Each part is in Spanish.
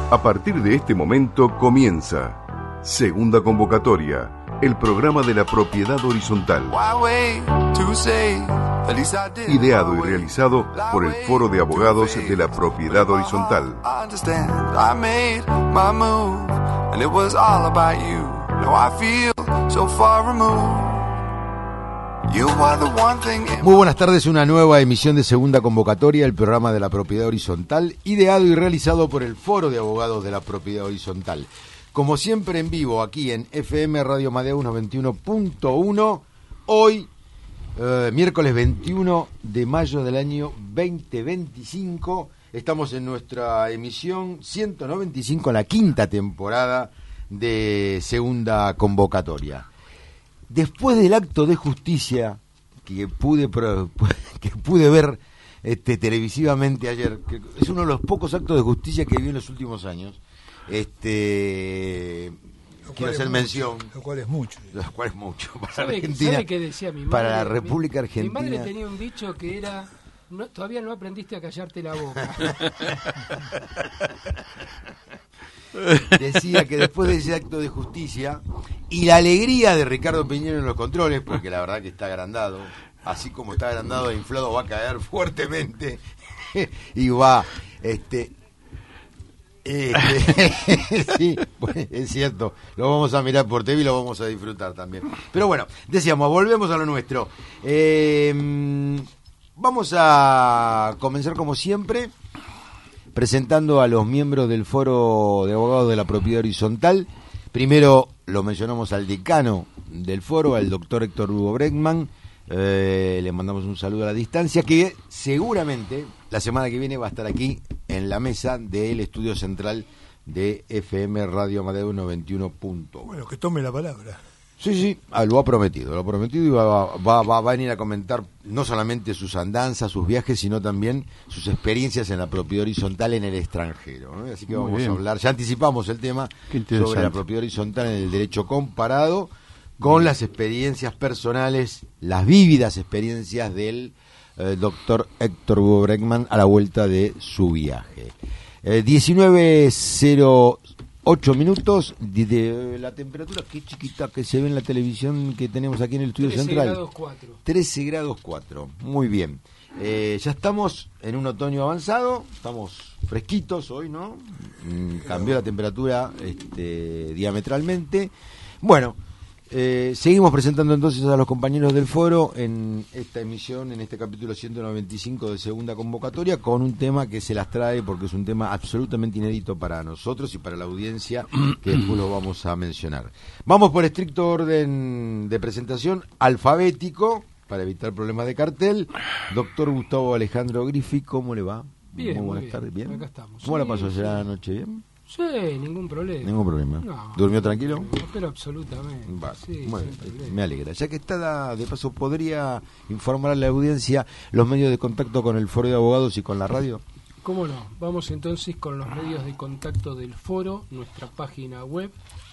A partir de este momento comienza Segunda Convocatoria, el programa de la propiedad horizontal. Ideado y realizado por el Foro de Abogados de la Propiedad Horizontal. Muy buenas tardes, una nueva emisión de Segunda Convocatoria, el programa de la Propiedad Horizontal, ideado y realizado por el Foro de Abogados de la Propiedad Horizontal. Como siempre en vivo, aquí en FM Radio Amadeus 91.1, hoy, miércoles 21 de mayo del año 2025, estamos en nuestra emisión 195, en la quinta temporada de Segunda Convocatoria. Después del acto de justicia que pude ver televisivamente ayer, que es uno de los pocos actos de justicia que vi en los últimos años, quiero hacer mención. Lo cual es mucho. Para Argentina, ¿sabe qué decía mi madre? Para la República Argentina. Mi madre tenía un dicho que era: todavía no aprendiste a callarte la boca. Decía que después de ese acto de justicia y la alegría de Ricardo Piñero en los controles, porque la verdad que está agrandado, así como está agrandado e inflado, va a caer fuertemente y va sí, pues, es cierto, lo vamos a mirar por TV y lo vamos a disfrutar también. Pero bueno, decíamos, volvemos a lo nuestro. Vamos a comenzar como siempre presentando a los miembros del Foro de Abogados de la Propiedad Horizontal. Primero lo mencionamos al decano del foro, al doctor Héctor Hugo Bregman. Le mandamos un saludo a la distancia, que seguramente la semana que viene va a estar aquí en la mesa del estudio central de FM Radio Amadeus 91. Bueno, que tome la palabra. Sí, lo ha prometido y va a venir a comentar no solamente sus andanzas, sus viajes, sino también sus experiencias en la propiedad horizontal en el extranjero, ¿no? Así que vamos a hablar, ya anticipamos el tema sobre la propiedad horizontal en el derecho comparado con las experiencias personales, las vívidas experiencias del doctor Héctor Hugo Bregman a la vuelta de su viaje. 19:08 minutos de la temperatura, que chiquita que se ve en la televisión que tenemos aquí en el estudio central. 13 grados 4. Muy bien. Ya estamos en un otoño avanzado, estamos fresquitos hoy, ¿no? Cambió la temperatura diametralmente. Bueno, seguimos presentando entonces a los compañeros del foro en esta emisión, en este capítulo 195 de Segunda Convocatoria, con un tema que se las trae porque es un tema absolutamente inédito para nosotros y para la audiencia, que después lo vamos a mencionar. Vamos por estricto orden de presentación alfabético para evitar problemas de cartel. Doctor Gustavo Alejandro Griffi, ¿cómo le va? Bien, muy buenas tardes. ¿Bien? Acá estamos. ¿Cómo la pasó ayer a la noche? ¿Bien? Sí, ningún problema. No, ¿Durmió tranquilo? Pero absolutamente. Vale. Sí, Bueno, me alegra. Ya que está de paso, ¿podría informar a la audiencia los medios de contacto con el Foro de Abogados y con la radio? ¿Cómo no? Vamos entonces con los medios de contacto del foro, nuestra página web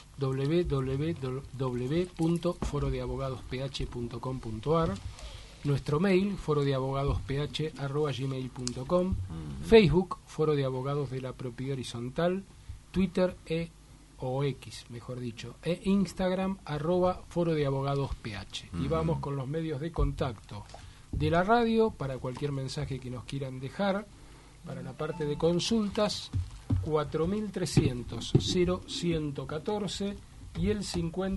www.forodeabogadosph.com.ar, nuestro mail forodeabogadosph@gmail.com, Facebook Foro de Abogados de la Propiedad Horizontal, Twitter e Instagram @forodeabogadosph. Y vamos con los medios de contacto de la radio para cualquier mensaje que nos quieran dejar. Para la parte de consultas, 4300-0114 y el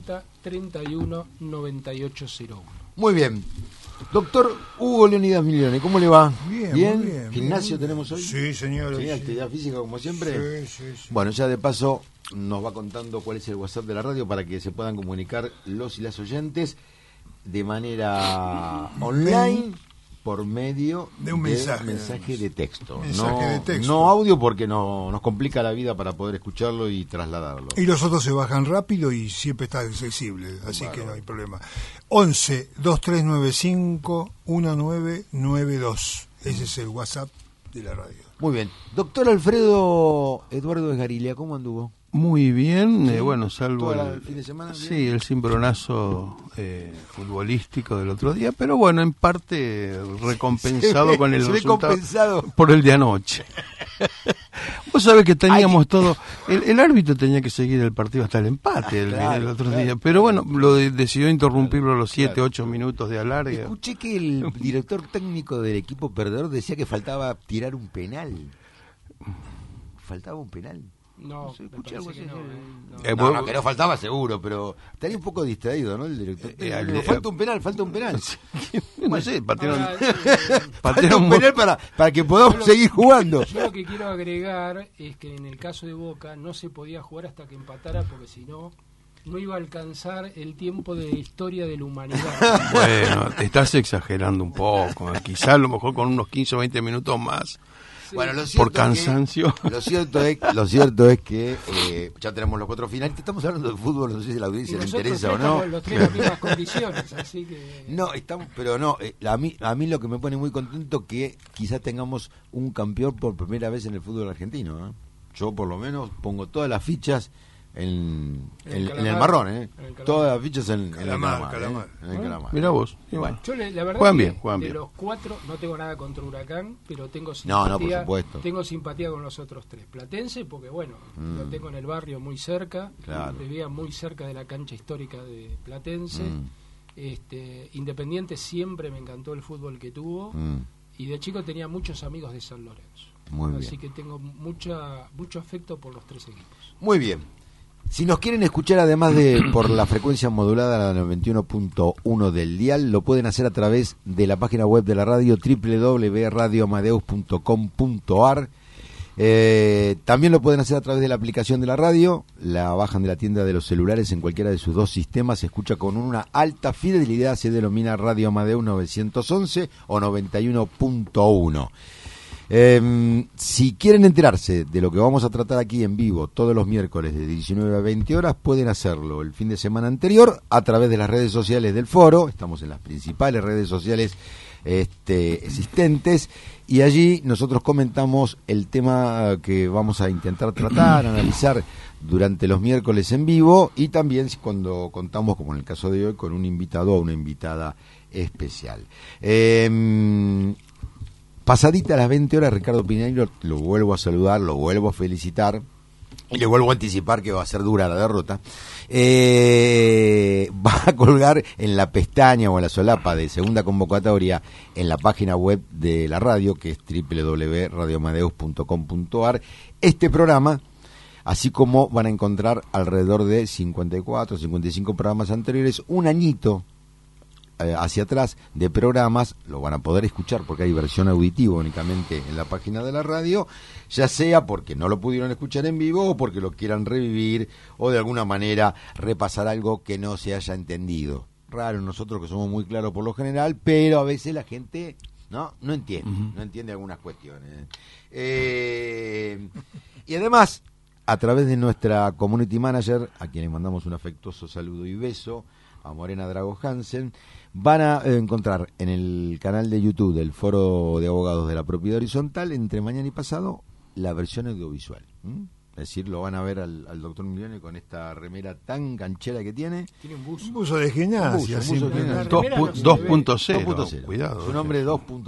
50-31-9801. Muy bien. Doctor Hugo Leonidas Milione, ¿cómo le va? Bien. Muy bien. ¿Gimnasio bien. tenemos hoy? Sí, señor. ¿Sí? ¿Actividad física como siempre? Sí. Bueno, ya de paso nos va contando cuál es el WhatsApp de la radio para que se puedan comunicar los y las oyentes de manera online por medio de un mensaje de texto. Mensaje no audio, porque nos complica la vida para poder escucharlo y trasladarlo. Y los otros se bajan rápido y siempre está accesible, así que no hay problema. 11-2395-1992. Ese es el WhatsApp de la radio. Muy bien. Doctor Alfredo Eduardo Esgarilia, ¿cómo anduvo? Muy bien, ¿Sí? Salvo el fin de semana. Sí, el cimbronazo futbolístico del otro día, pero bueno, en parte recompensado con el resultado compensado por el de anoche. Vos sabés que teníamos todo... El árbitro tenía que seguir el partido hasta el empate el otro día. Pero bueno, decidió interrumpirlo a los 7, 8 minutos de alargue. Escuché que el director técnico del equipo perdedor decía que faltaba tirar un penal. ¿Faltaba un penal? No, escuché algo así. No, que no faltaba seguro, pero estaría un poco distraído, ¿no? El director. Falta un penal. No sé, falta un penal para que podamos seguir jugando. Yo lo que quiero agregar es que en el caso de Boca no se podía jugar hasta que empatara, porque si no iba a alcanzar el tiempo de historia de la humanidad. Bueno, te estás exagerando un poco. Quizás a lo mejor con unos 15 o 20 minutos más. Sí. Bueno, por cansancio. Lo cierto es que ya tenemos los 4 finales. Estamos hablando de fútbol, no sé si a la audiencia le interesa o no. Los 3 en las mismas condiciones, así que... No, a mí lo que me pone muy contento que quizás tengamos un campeón por primera vez en el fútbol argentino, ¿eh? Yo por lo menos pongo todas las fichas en el marrón, todas las fichas en el Calamar. Mirá vos. Bueno. Yo la verdad juegan que bien. De los 4 no tengo nada contra Huracán, pero tengo simpatía. No, por supuesto. Tengo simpatía con los otros 3. Platense, porque bueno, lo tengo en el barrio muy cerca, vivía muy cerca de la cancha histórica de Platense. Independiente siempre me encantó el fútbol que tuvo, y de chico tenía muchos amigos de San Lorenzo. Así que tengo mucho afecto por los 3 equipos. Muy bien. Si nos quieren escuchar además de por la frecuencia modulada, la 91.1 del dial, lo pueden hacer a través de la página web de la radio, www.radioamadeus.com.ar. También lo pueden hacer a través de la aplicación de la radio, la bajan de la tienda de los celulares en cualquiera de sus 2 sistemas, se escucha con una alta fidelidad, se denomina Radio Amadeus 911 o 91.1. Si quieren enterarse de lo que vamos a tratar aquí en vivo todos los miércoles de 19 a 20 horas, pueden hacerlo el fin de semana anterior a través de las redes sociales del foro. Estamos en las principales redes sociales existentes, y allí nosotros comentamos el tema que vamos a intentar tratar, analizar durante los miércoles en vivo, y también cuando contamos, como en el caso de hoy, con un invitado o una invitada especial. Pasadita a las 20 horas, Ricardo Piñeiro, lo vuelvo a saludar, lo vuelvo a felicitar y le vuelvo a anticipar que va a ser dura la derrota. Va a colgar en la pestaña o en la solapa de segunda convocatoria en la página web de la radio, que es www.radioamadeus.com.ar, este programa, así como van a encontrar alrededor de 54, 55 programas anteriores, un añito hacia atrás de programas. Lo van a poder escuchar porque hay versión auditiva únicamente en la página de la radio, ya sea porque no lo pudieron escuchar en vivo o porque lo quieran revivir o de alguna manera repasar algo que no se haya entendido. Raro nosotros, que somos muy claros por lo general, pero a veces la gente no entiende, no entiende algunas cuestiones. Y además, a través de nuestra community manager, a quien le mandamos un afectuoso saludo y beso, a Morena Drago Hansen, van a encontrar en el canal de YouTube del Foro de Abogados de la Propiedad Horizontal, entre mañana y pasado, la versión audiovisual. Es decir, lo van a ver al doctor Milione con esta remera tan canchera que tiene. Tiene un buzo. Un buzo de gimnasia. 2.0. Cuidado. Su nombre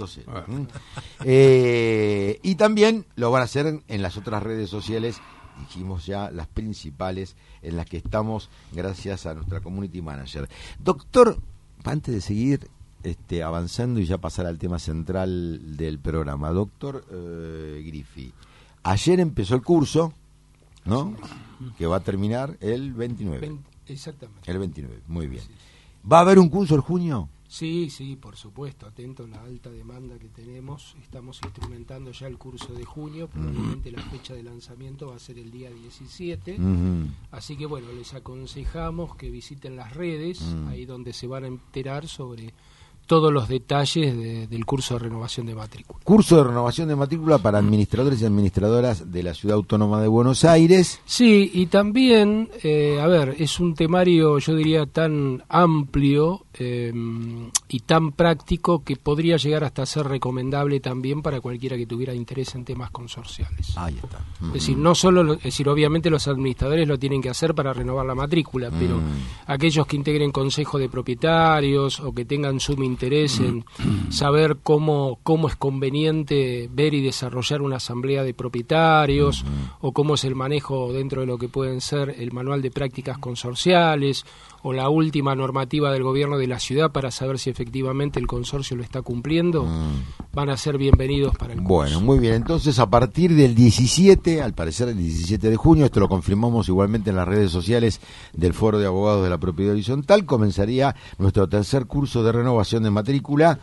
2.0. Y también lo van a hacer en las otras redes sociales, dijimos ya, las principales en las que estamos, gracias a nuestra community manager. Doctor, antes de seguir avanzando y ya pasar al tema central del programa, doctor Griffi, ayer empezó el curso, ¿no? Que va a terminar el 29. Exactamente. El 29, muy bien. ¿Va a haber un curso en junio? Sí, por supuesto, atento a la alta demanda que tenemos. Estamos instrumentando ya el curso de junio, probablemente la fecha de lanzamiento va a ser el día 17, así que bueno, les aconsejamos que visiten las redes, ahí donde se van a enterar sobre todos los detalles del curso de renovación de matrícula. Curso de renovación de matrícula para administradores y administradoras de la Ciudad Autónoma de Buenos Aires. Sí, y también, es un temario, yo diría, tan amplio y tan práctico que podría llegar hasta ser recomendable también para cualquiera que tuviera interés en temas consorciales. Ahí está. Es decir, no solo, es decir, obviamente los administradores lo tienen que hacer para renovar la matrícula, pero aquellos que integren consejo de propietarios o que tengan sumo interés en saber cómo es conveniente ver y desarrollar una asamblea de propietarios o cómo es el manejo dentro de lo que pueden ser el manual de prácticas consorciales o la última normativa del gobierno de la ciudad para saber si efectivamente el consorcio lo está cumpliendo, van a ser bienvenidos para el curso. Bueno, muy bien. Entonces, a partir del 17, al parecer el 17 de junio, esto lo confirmamos igualmente en las redes sociales del Foro de Abogados de la Propiedad Horizontal, comenzaría nuestro tercer curso de renovación de matrícula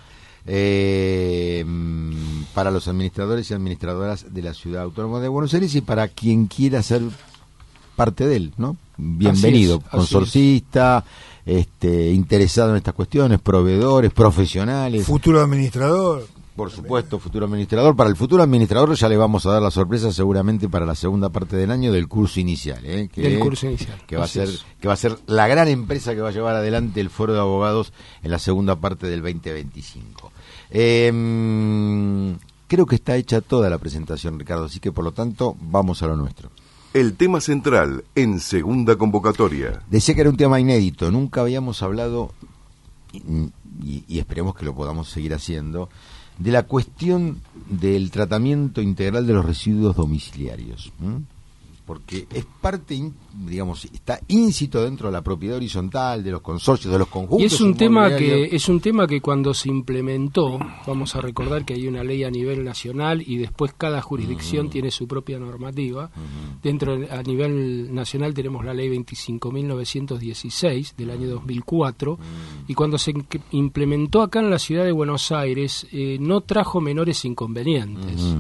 para los administradores y administradoras de la Ciudad Autónoma de Buenos Aires y para quien quiera ser parte de él, ¿no? Bienvenido, consorcista, interesado en estas cuestiones, proveedores, profesionales. Futuro administrador. Por supuesto, futuro administrador. Para el futuro administrador ya le vamos a dar la sorpresa seguramente para la segunda parte del año del curso inicial, que va a ser la gran empresa que va a llevar adelante el Foro de Abogados en la segunda parte del 2025. Creo que está hecha toda la presentación, Ricardo, así que por lo tanto vamos a lo nuestro. El tema central en segunda convocatoria. Decía que era un tema inédito, nunca habíamos hablado, y esperemos que lo podamos seguir haciendo, de la cuestión del tratamiento integral de los residuos domiciliarios, porque es parte, digamos, está íncito dentro de la propiedad horizontal, de los consorcios, de los conjuntos. Y es un tema que cuando se implementó, vamos a recordar que hay una ley a nivel nacional y después cada jurisdicción tiene su propia normativa. A nivel nacional tenemos la ley 25.916 del año 2004 y cuando se implementó acá en la ciudad de Buenos Aires no trajo menores inconvenientes.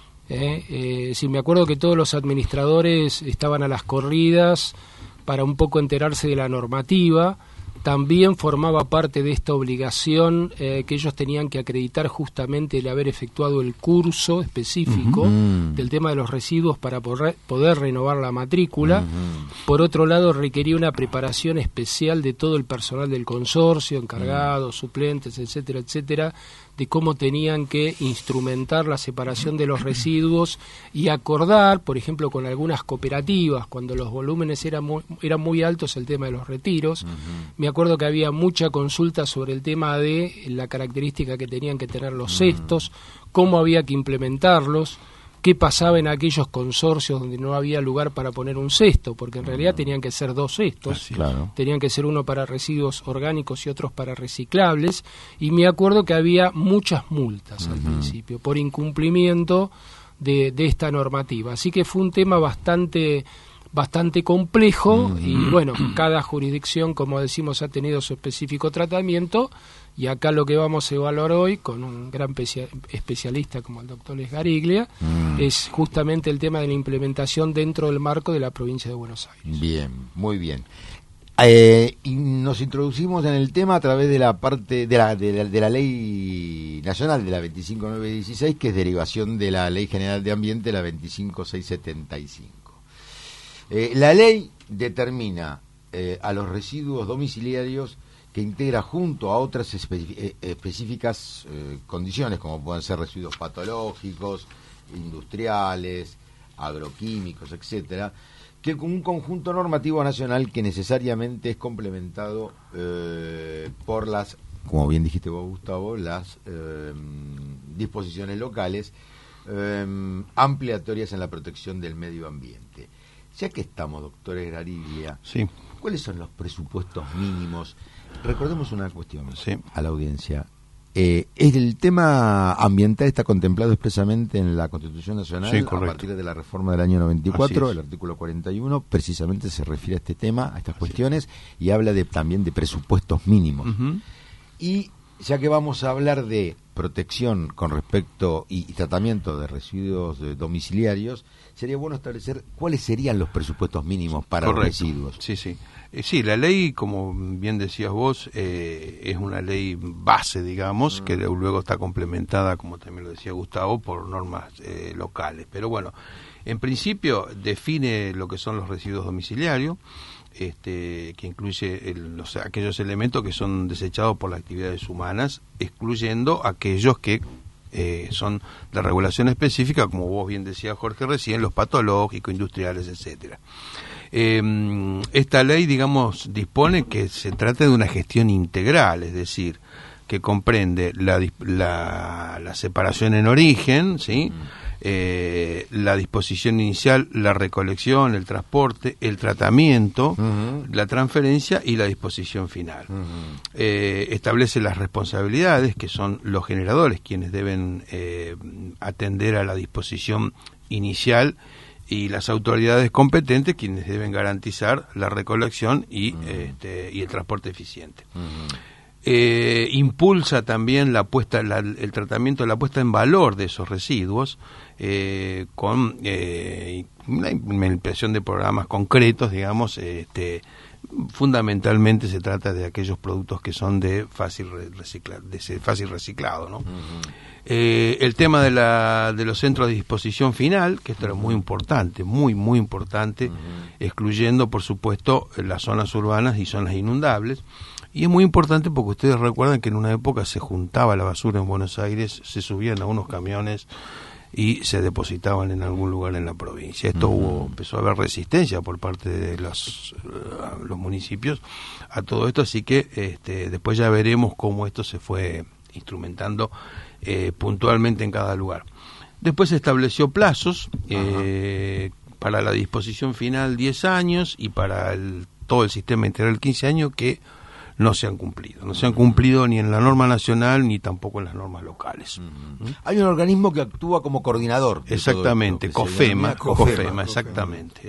Sí, me acuerdo que todos los administradores estaban a las corridas para un poco enterarse de la normativa. También formaba parte de esta obligación que ellos tenían que acreditar justamente el haber efectuado el curso específico del tema de los residuos para poder renovar la matrícula. Por otro lado, requería una preparación especial de todo el personal del consorcio, encargados, suplentes, etcétera, etcétera, de cómo tenían que instrumentar la separación de los residuos y acordar, por ejemplo, con algunas cooperativas, cuando los volúmenes eran muy altos, el tema de los retiros. Me acuerdo que había mucha consulta sobre el tema de la característica que tenían que tener los cestos, cómo había que implementarlos, qué pasaba en aquellos consorcios donde no había lugar para poner un cesto, porque en realidad tenían que ser dos cestos, tenían que ser uno para residuos orgánicos y otros para reciclables, y me acuerdo que había muchas multas al principio por incumplimiento de esta normativa, así que fue un tema bastante complejo y bueno, cada jurisdicción, como decimos, ha tenido su específico tratamiento. Y acá lo que vamos a evaluar hoy, con un gran especialista como el doctor Esgariglia, es justamente el tema de la implementación dentro del marco de la provincia de Buenos Aires. Bien, muy bien. Y nos introducimos en el tema a través de la parte de la ley nacional de la 25.916, que es derivación de la ley general de ambiente, la 25.675. La ley determina a los residuos domiciliarios que integra junto a otras específicas condiciones, como pueden ser residuos patológicos, industriales, agroquímicos, etcétera, que con un conjunto normativo nacional que necesariamente es complementado por las, como bien dijiste vos, Gustavo, las disposiciones locales ampliatorias en la protección del medio ambiente. Ya que estamos, doctor Esgariglia, ¿cuáles son los presupuestos mínimos? Recordemos una cuestión a la audiencia. El tema ambiental está contemplado expresamente en la Constitución Nacional a partir de la reforma del año 94, el artículo 41, precisamente se refiere a este tema, a estas cuestiones, y habla también de presupuestos mínimos. Y ya que vamos a hablar de protección con respecto y tratamiento de residuos domiciliarios, sería bueno establecer cuáles serían los presupuestos mínimos para los residuos. Sí, la ley, como bien decías vos, es una ley base, digamos, que luego está complementada, como también lo decía Gustavo, por normas locales. Pero bueno, en principio define lo que son los residuos domiciliarios que incluye aquellos elementos que son desechados por las actividades humanas, excluyendo aquellos que son de regulación específica, como vos bien decías, Jorge, recién, los patológicos, industriales, etcétera. Esta ley, digamos, dispone que se trate de una gestión integral, es decir, que comprende la separación en origen, ¿sí? La disposición inicial, la recolección, el transporte, el tratamiento, la transferencia y la disposición final. Establece las responsabilidades, que son los generadores quienes deben atender a la disposición inicial, y las autoridades competentes quienes deben garantizar la recolección y el transporte eficiente. Impulsa también el tratamiento, la puesta en valor de esos residuos, con una implementación de programas concretos, digamos. Fundamentalmente se trata de aquellos productos que son de fácil reciclado, ¿no? El tema de los centros de disposición final, que esto era muy importante, muy importante, excluyendo, por supuesto, las zonas urbanas y zonas inundables. Y es muy importante porque ustedes recuerdan que en una época se juntaba la basura en Buenos Aires, se subían a unos camiones y se depositaban en algún lugar en la provincia. Esto empezó a haber resistencia por parte de los municipios a todo esto, así que después ya veremos cómo esto se fue instrumentando puntualmente en cada lugar. Después se estableció plazos para la disposición final 10 años y para todo el sistema integral 15 años que no se han cumplido ni en la norma nacional ni tampoco en las normas locales. Hay un organismo que actúa como coordinador. Exactamente, COFEMA, exactamente.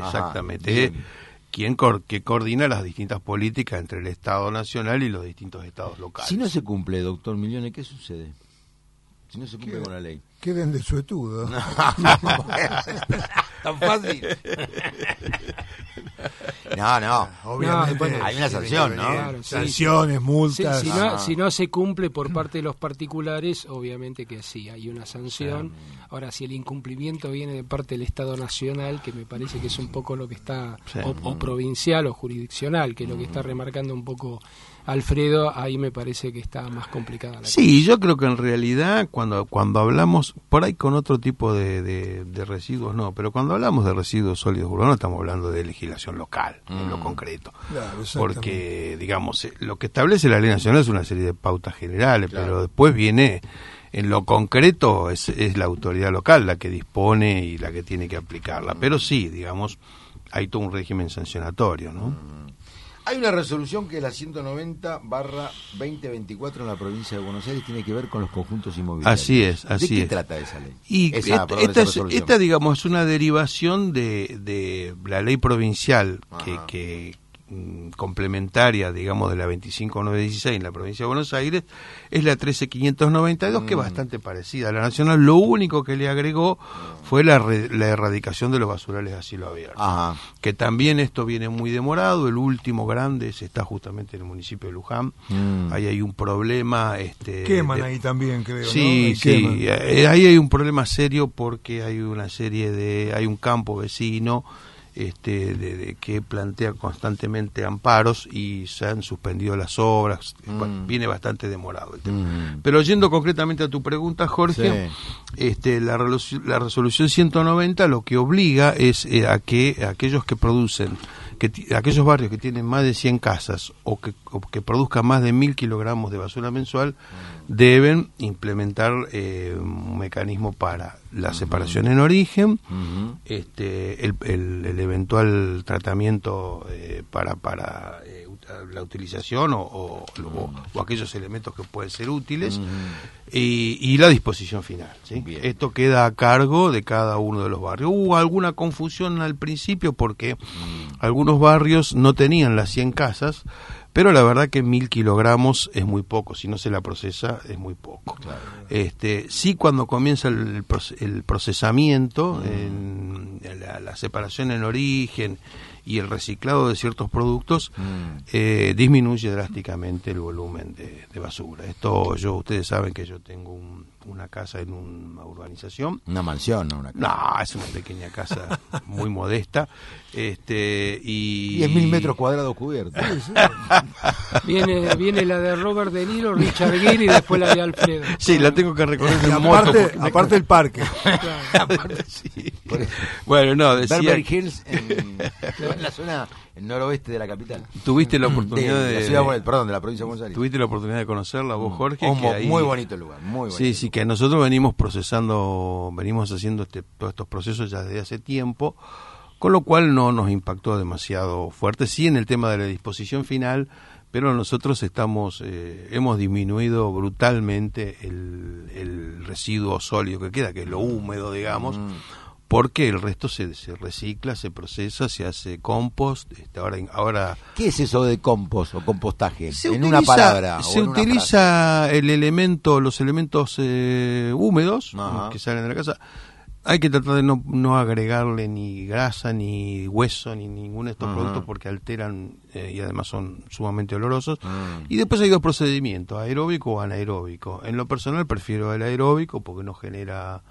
Que coordina las distintas políticas entre el Estado nacional y los distintos estados locales. Si no se cumple, doctor Milione, ¿qué sucede? Si no se cumple con la ley. Queden de suetudo. Tan fácil. No, obviamente hay una sanción, ¿no? Claro, sanciones, multas. Si no se cumple por parte de los particulares, obviamente que sí, hay una sanción. Ahora, si el incumplimiento viene de parte del Estado Nacional, que me parece que es un poco lo que está, o provincial o jurisdiccional, que es lo que está remarcando un poco Alfredo, ahí me parece que está más complicada la cosa. Yo creo que en realidad cuando hablamos, por ahí con otro tipo de residuos no, pero cuando hablamos de residuos sólidos urbanos estamos hablando de legislación local, en lo concreto. Claro, porque, digamos, lo que establece la ley nacional es una serie de pautas generales, pero después viene, en lo concreto, es la autoridad local la que dispone y la que tiene que aplicarla. Pero sí, digamos, hay todo un régimen sancionatorio, ¿no? Hay una resolución que es la 190/2024 en la provincia de Buenos Aires, tiene que ver con los conjuntos inmobiliarios. Así es. ¿De qué trata esa ley? Y esta, digamos, es una derivación de la ley provincial que complementaria, digamos, de la 25916 en la provincia de Buenos Aires, es la 13592, que es bastante parecida a la nacional. Lo único que le agregó fue la erradicación de los basurales a cielo abierto. Que también esto viene muy demorado. El último grande está justamente en el municipio de Luján. Ahí hay un problema. Queman ahí también, creo. Sí, ¿no? sí. Ahí hay un problema serio porque hay hay un campo vecino que plantea constantemente amparos y se han suspendido las obras. Viene bastante demorado el tema. Pero yendo concretamente a tu pregunta, Jorge, la resolución 190 lo que obliga es a que aquellos que producen, aquellos barrios que tienen más de 100 casas o que produzcan más de 1.000 kilogramos de basura mensual, deben implementar un mecanismo para la separación en origen, el eventual tratamiento para la utilización o aquellos elementos que pueden ser útiles, y la disposición final, ¿sí? Esto queda a cargo de cada uno de los barrios. Hubo alguna confusión al principio porque algunos barrios no tenían las 100 casas, pero la verdad que 1.000 kilogramos es muy poco, si no se la procesa es muy poco. Claro. Sí, cuando comienza el procesamiento, la separación en origen y el reciclado de ciertos productos, disminuye drásticamente el volumen de basura. Ustedes saben que yo tengo una casa en una urbanización. Una mansión, ¿no? Una casa. No, es una pequeña casa muy modesta. Y 10.000 metros cuadrados cubiertos. Viene la de Robert De Niro, Richard Gere y después la de Alfredo. Sí, la tengo que recorrer en moto. moto. Aparte del parque. Aparte, sí. Bueno, no, decía... Beverly Hills, en la zona noroeste de la capital. Tuviste la oportunidad de la provincia de Buenos Aires. Tuviste la oportunidad de conocerla vos, Jorge. Muy bonito el lugar, muy bonito. Sí, que nosotros venimos haciendo todos estos procesos ya desde hace tiempo, con lo cual no nos impactó demasiado fuerte, sí en el tema de la disposición final, pero nosotros hemos disminuido brutalmente el residuo sólido que queda, que es lo húmedo, digamos, porque el resto se recicla, se procesa, se hace compost. Ahora ¿qué es eso de compost o compostaje? Una palabra. Se utiliza los elementos húmedos que salen de la casa. Hay que tratar de no agregarle ni grasa, ni hueso, ni ninguno de estos productos porque alteran y además son sumamente olorosos. Y después hay dos procedimientos, aeróbico o anaeróbico. En lo personal prefiero el aeróbico porque no genera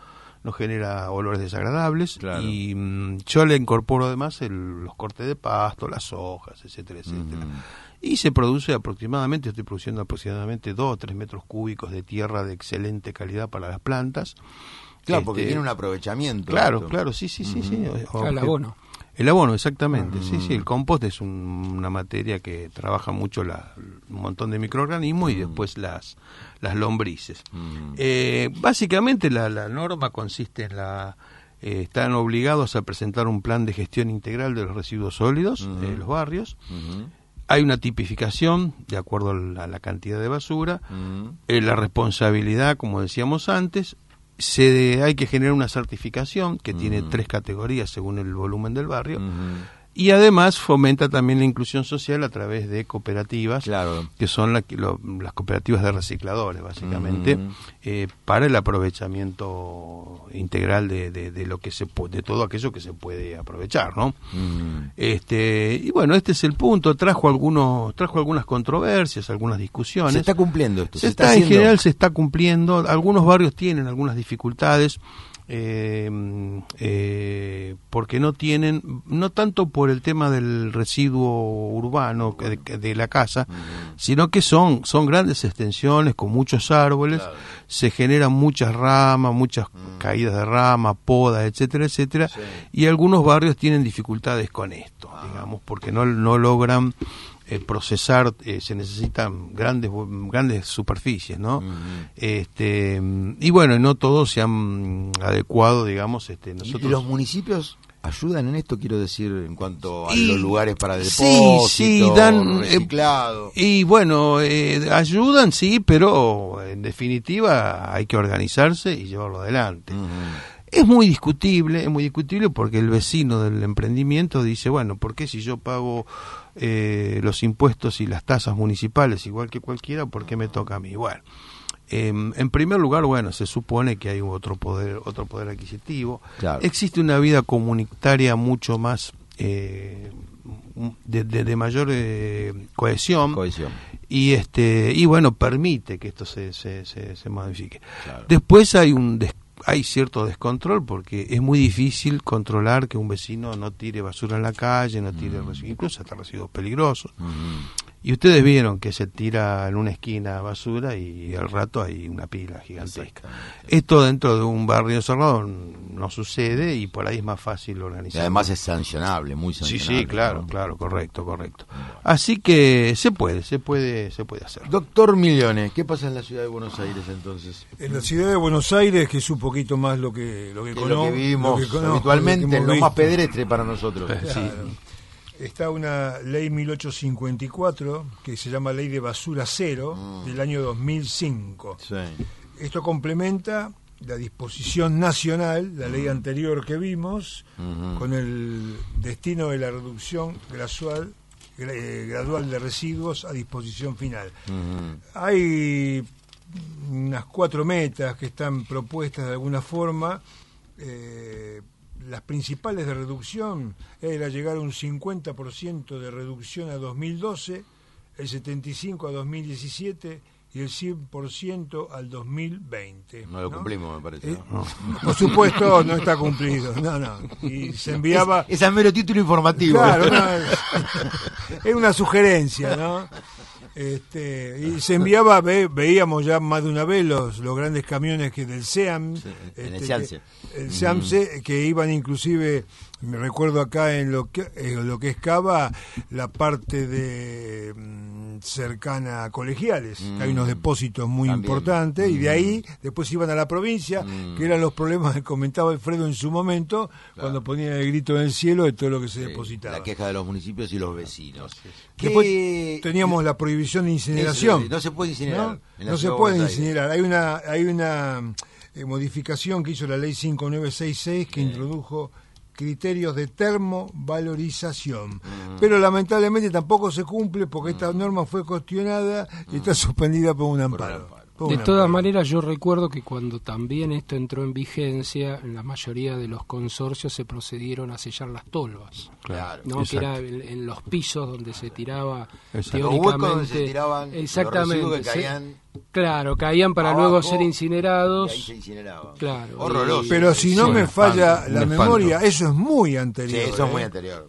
olores desagradables. Claro. Y yo le incorporo además los cortes de pasto, las hojas, etcétera, etcétera. Y se produce estoy produciendo aproximadamente 2 o 3 metros cúbicos de tierra de excelente calidad para las plantas. Claro, porque tiene un aprovechamiento. Claro, sí. El abono. El abono, exactamente. Sí, el compost es una materia que trabaja mucho un montón de microorganismos y después las lombrices. Básicamente la norma consiste en están obligados a presentar un plan de gestión integral de los residuos sólidos de los barrios. Hay una tipificación de acuerdo a la cantidad de basura, la responsabilidad, como decíamos antes. Hay que generar una certificación que tiene 3 categorías según el volumen del barrio, y además fomenta también la inclusión social a través de cooperativas, que son las cooperativas de recicladores, básicamente, para el aprovechamiento integral de lo que de todo aquello que se puede aprovechar, ¿no? Y bueno, este es el punto. Trajo algunas controversias, algunas discusiones. ¿Se está cumpliendo esto? En general se está cumpliendo. Algunos barrios tienen algunas dificultades. Porque no tanto por el tema del residuo urbano de la casa, sino que son grandes extensiones con muchos árboles, se generan muchas ramas, muchas caídas de rama, podas, etcétera, etcétera, y algunos barrios tienen dificultades con esto, digamos, porque no logran procesar, se necesitan grandes superficies, ¿no? Y bueno, no todos se han adecuado, digamos, nosotros. ¿Y los municipios ayudan en esto, quiero decir, en cuanto a los lugares para depósito, dan reciclado? Y bueno, ayudan, sí, pero en definitiva hay que organizarse y llevarlo adelante. Es muy discutible porque el vecino del emprendimiento dice, bueno, ¿por qué si yo pago los impuestos y las tasas municipales igual que cualquiera, por qué me toca a mí? Bueno, en primer lugar, bueno, se supone que hay otro poder adquisitivo. Claro. Existe una vida comunitaria mucho más de mayor cohesión. Y bueno, permite que esto se modifique. Claro. Después hay cierto descontrol porque es muy difícil controlar que un vecino no tire basura en la calle, no tire incluso hasta residuos peligrosos. Y ustedes vieron que se tira en una esquina basura y al rato hay una pila gigantesca. Esto dentro de un barrio cerrado no sucede y por ahí es más fácil organizar. Y además es sancionable, muy sancionable. Sí, claro, correcto. Así que se puede hacer. Doctor Miglione, ¿qué pasa en la ciudad de Buenos Aires entonces? En la ciudad de Buenos Aires, que es un poquito más lo que vivimos habitualmente, lo más pedestre para nosotros. Claro. Está una ley 1854 que se llama Ley de Basura Cero del año 2005. Sí. Esto complementa la disposición nacional, la ley anterior que vimos, con el destino de la reducción gradual de residuos a disposición final. Hay unas 4 metas que están propuestas de alguna forma, las principales de reducción era llegar a un 50% de reducción a 2012, el 75% a 2017 y el 100% al 2020. No lo cumplimos, me parece. No. Por supuesto, no está cumplido. No. Y se enviaba... Es mero título informativo. Claro, es una sugerencia, ¿no? Y se enviaba, veíamos ya más de una vez los grandes camiones del SEAM, el SEAMSE. El SEAMSE, que iban inclusive, me recuerdo acá en lo que es Cava, la parte de cercana a Colegiales, que hay unos depósitos muy importantes, y de ahí después iban a la provincia, que eran los problemas que comentaba Alfredo en su momento, cuando ponían el grito en el cielo de todo lo que se depositaba. La queja de los municipios y los vecinos. Después teníamos la prohibición de incineración. No se puede incinerar. No se puede incinerar. Hay una modificación que hizo la ley 5966 que introdujo criterios de termovalorización, pero lamentablemente tampoco se cumple porque esta norma fue cuestionada y está suspendida por un amparo. De todas maneras, yo recuerdo que cuando también esto entró en vigencia, en la mayoría de los consorcios se procedieron a sellar las tolvas. Claro, ¿no? Que era en los pisos donde se tiraba teóricamente. Los huecos donde se tiraban exactamente, los residuos que caían. Caían para luego ser incinerados. Y ahí se incineraban. Claro. Horroroso. Pero si no me falla la memoria, eso es muy anterior. Sí, eso es muy anterior.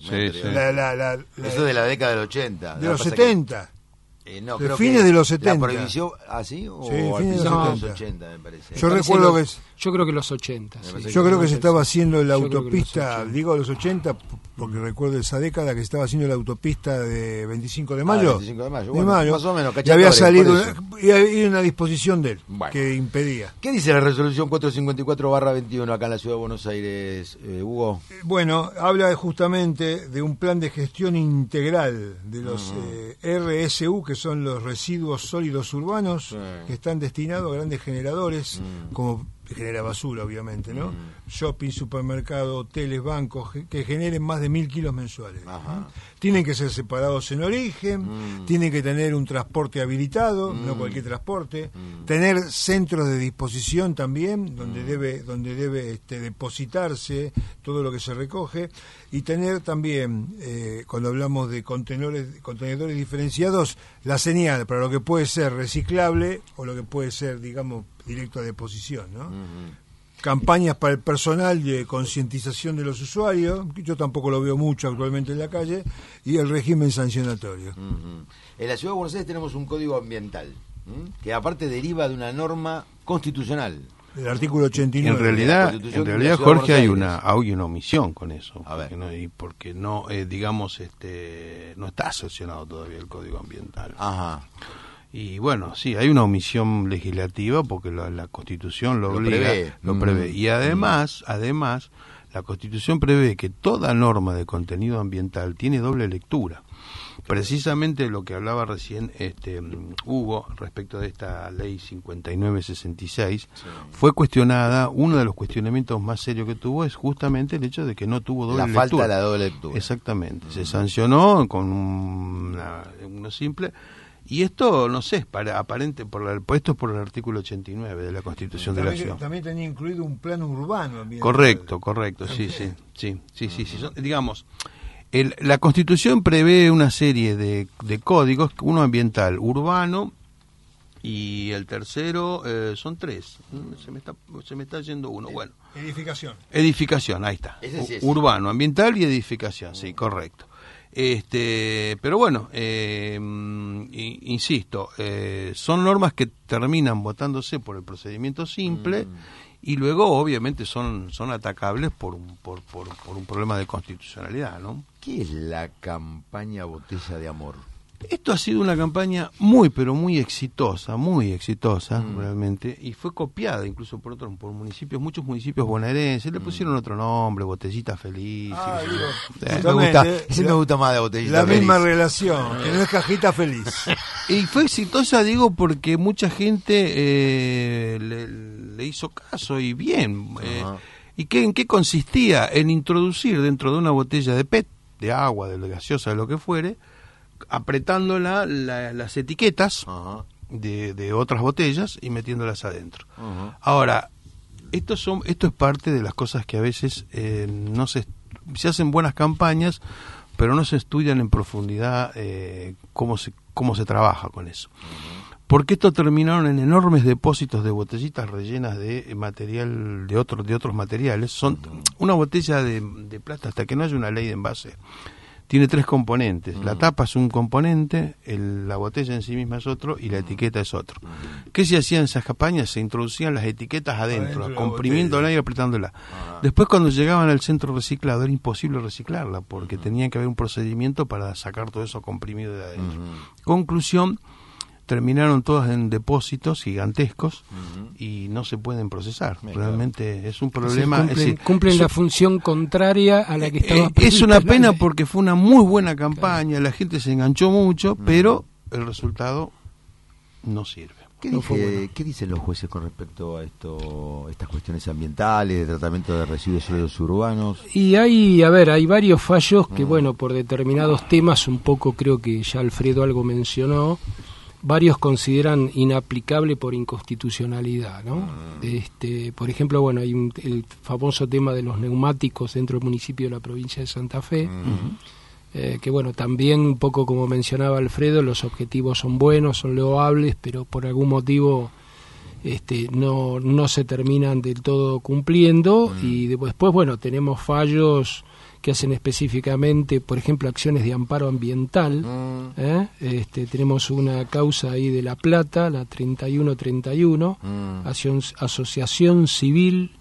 Eso de la década del 80. De los 70. No, de fines de los 70. ¿La prohibición así? ¿O sí, al fines de los 80, me parece? Yo recuerdo que... Yo creo que los 80. Yo creo que se estaba haciendo la autopista, digo los 80, porque recuerdo esa década que se estaba haciendo la autopista de 25 de mayo. 25 de mayo, bueno, más o menos. Y había salido y había una disposición de él que impedía. ¿Qué dice la resolución 454/21 acá en la Ciudad de Buenos Aires, Hugo? Bueno, habla justamente de un plan de gestión integral de los RSU, que son los residuos sólidos urbanos, que están destinados a grandes generadores, como genera basura, obviamente, ¿no? Shopping, supermercado, hoteles, bancos, que generen más de 1.000 kilos mensuales. Tienen que ser separados en origen, tienen que tener un transporte habilitado, no cualquier transporte, tener centros de disposición también, donde debe depositarse todo lo que se recoge, y tener también, cuando hablamos de contenedores diferenciados, la señal para lo que puede ser reciclable o lo que puede ser, digamos, directo a deposición, ¿no? Campañas para el personal de concientización de los usuarios, que yo tampoco lo veo mucho actualmente en la calle, y el régimen sancionatorio. En la Ciudad de Buenos Aires tenemos un código ambiental, que aparte deriva de una norma constitucional. El artículo 89. En realidad, Jorge, hay una omisión con eso. A ver. Porque no, digamos, no está asociado todavía el código ambiental. Ajá. Y bueno, sí, hay una omisión legislativa porque la Constitución lo obliga, lo prevé. Y además, la Constitución prevé que toda norma de contenido ambiental tiene doble lectura. Precisamente lo que hablaba recién Hugo respecto de esta ley 5966 fue cuestionada. Uno de los cuestionamientos más serios que tuvo es justamente el hecho de que no tuvo doble lectura. La falta de la doble lectura. Exactamente. Se sancionó con uno simple. Y esto, no sé, esto es por el artículo 89 de la Constitución de la Ciudad. También tenía incluido un plan urbano ambiental. Correcto, sí. Digamos, la Constitución prevé una serie de códigos, uno ambiental, urbano, y el tercero son tres. Se me está yendo uno. Bueno. Edificación, ahí está. Ese. Urbano, ambiental y edificación, sí, correcto. Pero bueno, insisto, son normas que terminan votándose por el procedimiento simple y luego obviamente son atacables por un problema de constitucionalidad, ¿no? ¿Qué es la campaña Botella de Amor? Esto ha sido una campaña pero muy exitosa realmente, y fue copiada incluso por municipios, muchos municipios bonaerenses, le pusieron otro nombre, Botellita Feliz. Me gusta más de Botellita Feliz. La misma relación, que no es Cajita Feliz. Y fue exitosa, digo, porque mucha gente le hizo caso y bien. ¿Y en qué consistía? En introducir dentro de una botella de PET, de agua, de gaseosa, de lo que fuere, apretando las etiquetas de otras botellas y metiéndolas adentro. Ahora, Esto es parte de las cosas que a veces no se hacen buenas campañas, pero no se estudian en profundidad cómo se trabaja con eso. Porque esto terminaron en enormes depósitos de botellitas rellenas de material de otros materiales. Son una botella de plata, hasta que no haya una ley de envase, tiene 3 componentes. La tapa es un componente, la botella en sí misma es otro y la etiqueta es otro. ¿Qué se hacía en esas campañas? Se introducían las etiquetas adentro comprimiéndola y apretándola. Después, cuando llegaban al centro reciclado, era imposible reciclarla porque tenía que haber un procedimiento para sacar todo eso comprimido de adentro. Conclusión: terminaron todas en depósitos gigantescos y no se pueden procesar. Realmente es un problema. Cumplen la función contraria a la que estaba prevista. Es una pena porque fue una muy buena campaña, la gente se enganchó mucho, pero el resultado no sirve. ¿Qué dicen los jueces con respecto a estas cuestiones ambientales, de tratamiento de residuos sólidos urbanos? Y hay varios fallos que, bueno, por determinados temas, un poco creo que ya Alfredo algo mencionó, varios consideran inaplicable por inconstitucionalidad, ¿no? Por ejemplo, bueno, hay el famoso tema de los neumáticos dentro del municipio de la provincia de Santa Fe, que bueno, también un poco como mencionaba Alfredo, los objetivos son buenos, son loables, pero por algún motivo no se terminan del todo cumpliendo. Y después, bueno, tenemos fallos que hacen específicamente, por ejemplo, acciones de amparo ambiental. Tenemos una causa ahí de La Plata, la 3131, asociación civil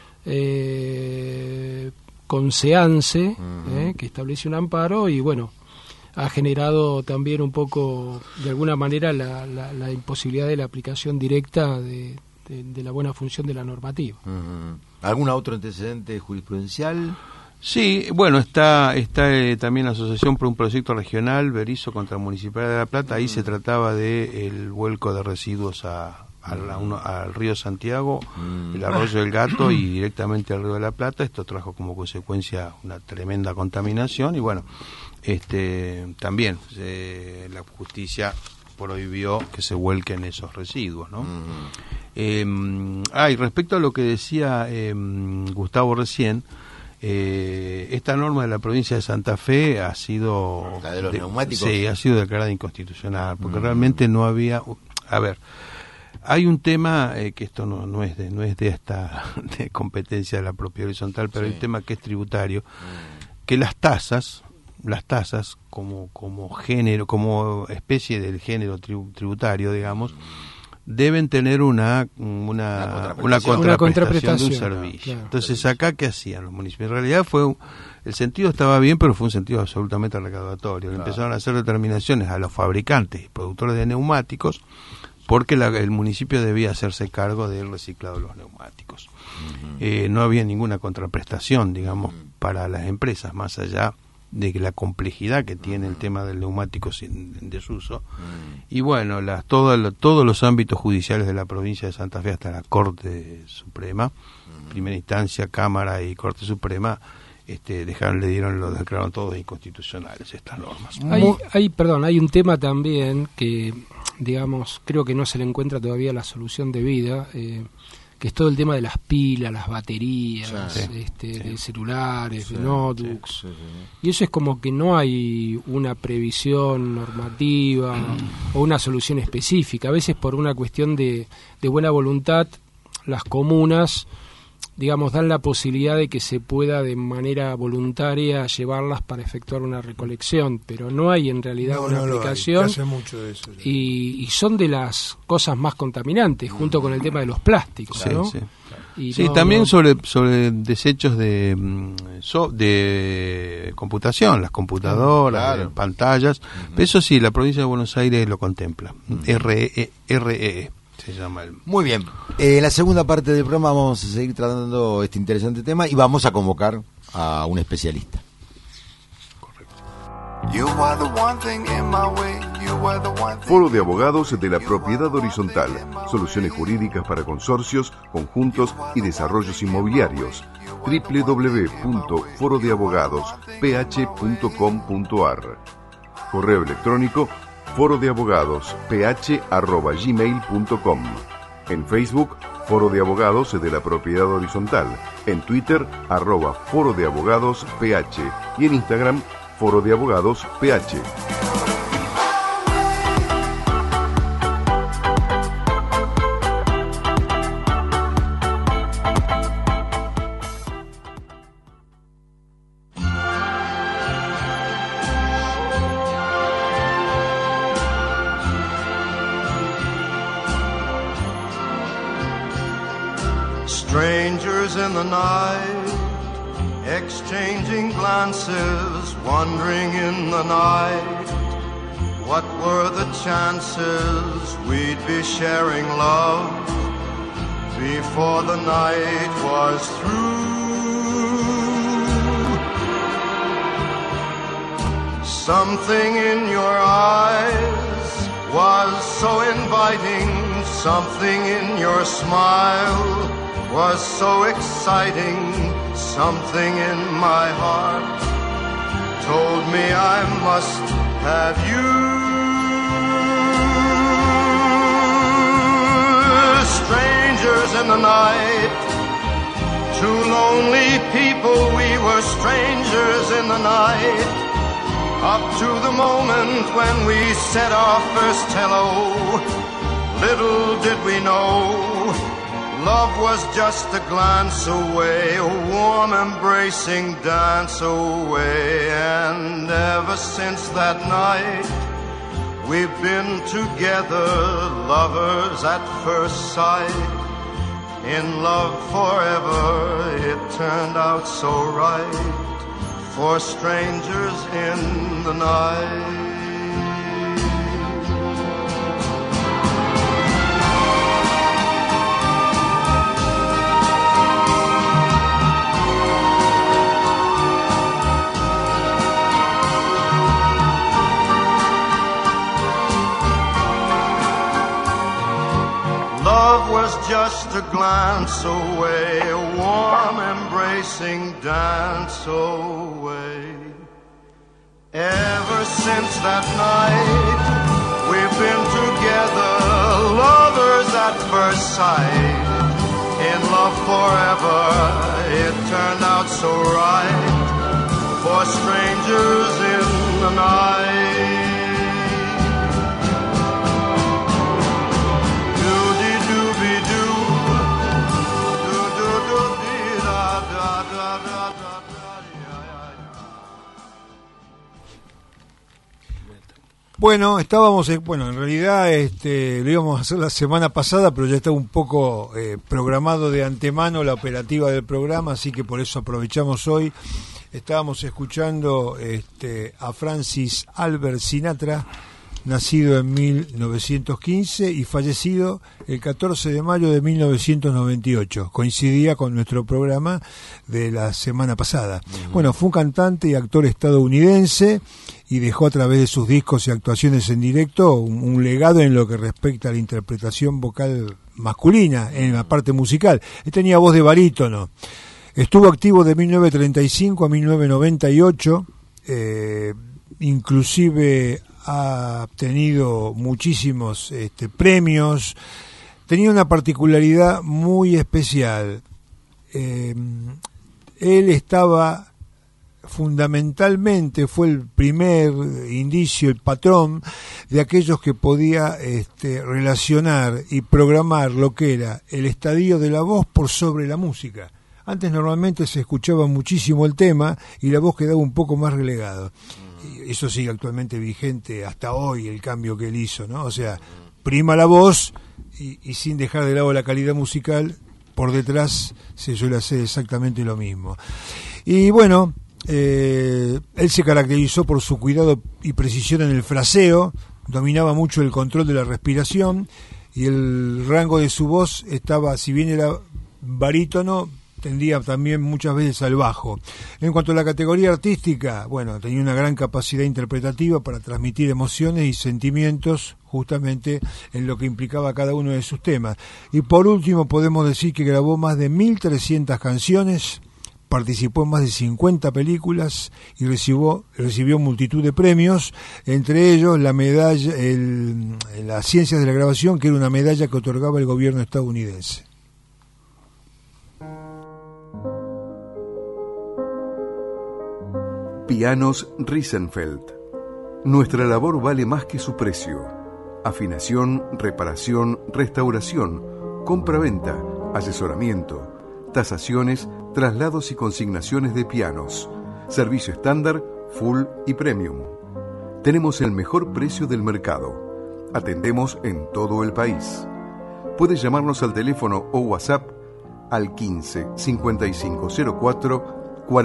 con SEANSE, que establece un amparo y, bueno, ha generado también un poco, de alguna manera, la imposibilidad de la aplicación directa de la buena función de la normativa. ¿Algún otro antecedente jurisprudencial? Sí, bueno, está también la Asociación por un Proyecto Regional, Berizo contra Municipalidad de La Plata. Ahí se trataba de el vuelco de residuos al río Santiago, el arroyo del Gato y directamente al río de La Plata. Esto trajo como consecuencia una tremenda contaminación y, bueno, también la justicia prohibió que se vuelquen esos residuos, ¿no? Y respecto a lo que decía Gustavo recién, esta norma de la provincia de Santa Fe ha sido... ¿La de los neumáticos? Sí, ha sido declarada inconstitucional, porque realmente no había... A ver, hay un tema que esto no es de esta de competencia de la propiedad horizontal, pero hay un tema que es tributario, que las tasas como género, como especie del género tributario, digamos, deben tener una contraprestación de un servicio. Claro. Entonces, acá, ¿qué hacían los municipios? En realidad el sentido estaba bien, pero fue un sentido absolutamente recaudatorio. Claro. Empezaron a hacer determinaciones a los fabricantes y productores de neumáticos, porque el municipio debía hacerse cargo del reciclado de los neumáticos. No había ninguna contraprestación, digamos, para las empresas, más allá de la complejidad que tiene el tema del neumático en desuso. Y bueno, todos los ámbitos judiciales de la provincia de Santa Fe, hasta la Corte Suprema, primera instancia, Cámara y Corte Suprema, lo declararon todos inconstitucionales estas normas. Hay un tema también que, digamos, creo que no se le encuentra todavía la solución debida, que es todo el tema de las pilas, las baterías, de celulares, de notebooks. Y eso es como que no hay una previsión normativa o una solución específica. A veces por una cuestión de buena voluntad, las comunas, digamos, dan la posibilidad de que se pueda de manera voluntaria llevarlas para efectuar una recolección, pero no hay en realidad una aplicación. Hace mucho de eso, y son de las cosas más contaminantes, junto con el tema de los plásticos, ¿no? También sobre desechos de computación, las computadoras, pantallas. Eso sí, la provincia de Buenos Aires lo contempla. REE. Se llama Muy bien. En la segunda parte del programa vamos a seguir tratando este interesante tema y vamos a convocar a un especialista. Foro de Abogados de la Propiedad Horizontal. Soluciones jurídicas para consorcios, conjuntos y desarrollos inmobiliarios. www.forodeabogadosph.com.ar. Correo electrónico forodeabogadosph@gmail.com. En Facebook, Foro de Abogados de la Propiedad Horizontal. En Twitter, @Foro de Abogados PH. Y en Instagram, Foro de Abogados PH. Strangers in the night, exchanging glances, wandering in the night. What were the chances we'd be sharing love before the night was through? Something in your eyes was so inviting, something in your smile was so exciting, something in my heart told me I must have you. Strangers in the night, two lonely people, we were strangers in the night, up to the moment when we said our first hello. Little did we know, love was just a glance away, a warm embracing dance away. And ever since that night, we've been together, lovers at first sight. In love forever, it turned out so right, for strangers in the night. Love was just a glance away, a warm embracing dance away. Ever since that night, we've been together, lovers at first sight. In love forever, it turned out so right, for strangers in the night. Bueno, estábamos, en realidad lo íbamos a hacer la semana pasada, pero ya estaba un poco programado de antemano la operativa del programa, así que por eso aprovechamos hoy. Estábamos escuchando a Francis Albert Sinatra, nacido en 1915 y fallecido el 14 de mayo de 1998. Coincidía con nuestro programa de la semana pasada. Bueno, fue un cantante y actor estadounidense y dejó a través de sus discos y actuaciones en directo un legado en lo que respecta a la interpretación vocal masculina, en la parte musical. Él tenía voz de barítono. Estuvo activo de 1935 a 1998, inclusive ha tenido muchísimos premios. Tenía una particularidad muy especial. Él estaba fundamentalmente, fue el primer indicio, el patrón de aquellos que podía relacionar y programar lo que era el estadio de la voz por sobre la música. Antes normalmente se escuchaba muchísimo el tema y la voz quedaba un poco más relegado. Eso sigue actualmente vigente hasta hoy, el cambio que él hizo, ¿no? O sea, prima la voz y sin dejar de lado la calidad musical, por detrás se suele hacer exactamente lo mismo. Y bueno, él se caracterizó por su cuidado y precisión en el fraseo, dominaba mucho el control de la respiración y el rango de su voz estaba, si bien era barítono, tendía también muchas veces al bajo. En cuanto a la categoría artística, bueno, tenía una gran capacidad interpretativa para transmitir emociones y sentimientos justamente en lo que implicaba cada uno de sus temas. Y por último podemos decir que grabó más de 1.300 canciones, participó en más de 50 películas y recibió multitud de premios, entre ellos la medalla, las ciencias de la grabación, que era una medalla que otorgaba el gobierno estadounidense. Pianos Riesenfeld. Nuestra labor vale más que su precio. Afinación, reparación, restauración, compra-venta, asesoramiento, tasaciones, traslados y consignaciones de pianos. Servicio estándar, full y premium. Tenemos el mejor precio del mercado. Atendemos en todo el país. Puede llamarnos al teléfono o WhatsApp al 15 5504